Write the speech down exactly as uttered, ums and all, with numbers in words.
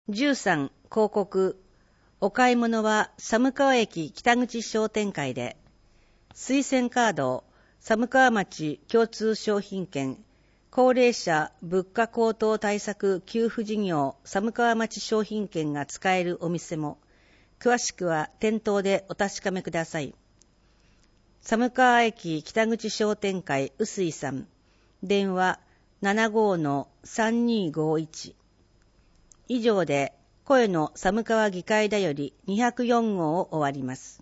じゅうさん広告。お買い物は寒川駅北口商店会で。推薦カード、寒川町共通商品券、高齢者物価高騰対策給付事業寒川町商品券が使えるお店も。詳しくは店頭でお確かめください。寒川駅北口商店会臼井さん。電話 ななごーのさんにーごーいち。以上で声の寒川議会だよりにひゃくよん号を終わります。